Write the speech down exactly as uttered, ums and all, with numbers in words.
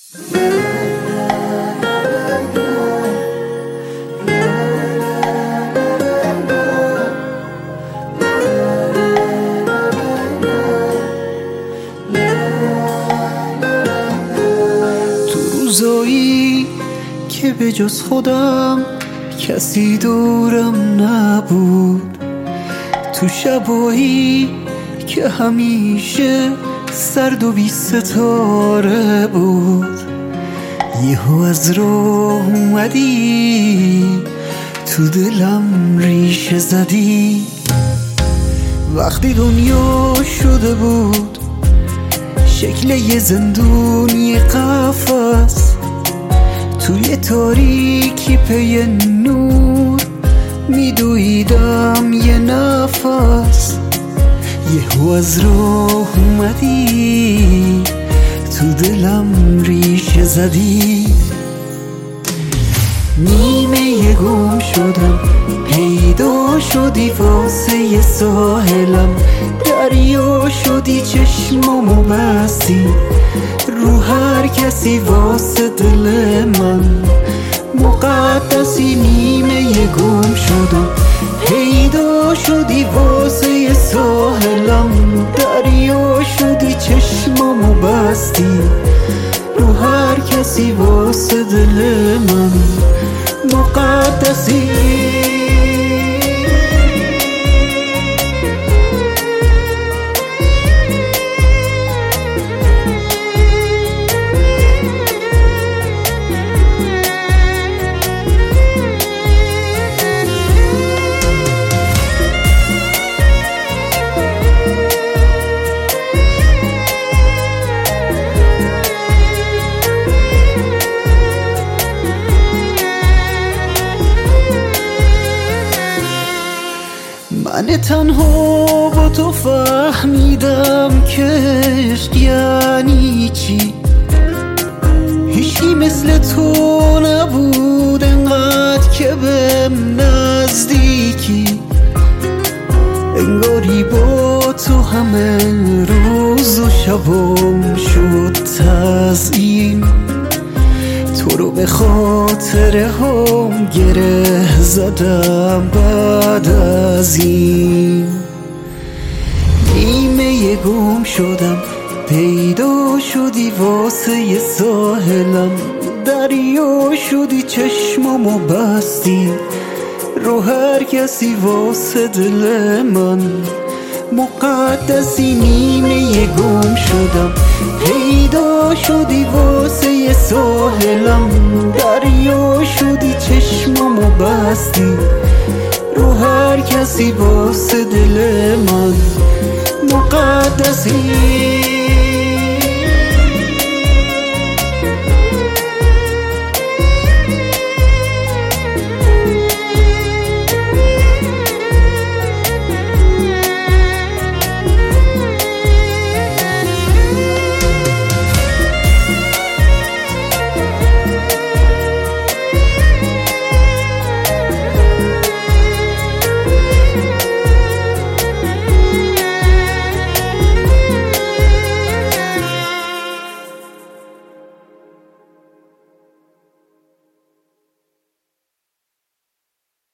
روزایی که به جز خودم کسی دورم نبود، تو شبایی که همیشه سرد و بی ستاره بود، یهو از راه اومدی تو دلم ریشه زدی. وقتی دنیا شده بود شکل یه زندون، یه قفس توی تاریکی پی نور میدویدم یه نفس، یهو از راه اومدی تو دلم ریشه زدی. نیمه گم شدم پیدا شدی واسه یه ساحلم، دریا شدی چشمامو بستی رو هر کسی واسه دل من مقدسی. نیمه گم شدم پیدا شدی واسه یه ساحلم، دریا شدی چشمامو بستی رو هر کسی واسه دل من مقدسی. من تنها با تو فهمیدم که عشق یعنی چی، هیچی مثل تو نبود انقدر که بهم نزدیکی، انگاری با تو همه روز و شبم شد تزیین، تو رو به خاطر هم گره زدم بعد از این. نیمه گم شدم پیدا شدی واسه یه ساحلم، دریا شدی چشمامو بستی رو هر کسی واسه دل من مقدسی. نیمه گم شدم پیدا شدی واسه یه ساحلم، دریا شدی چشمامو بستی رو هر کسی واسه دل من مقدسی.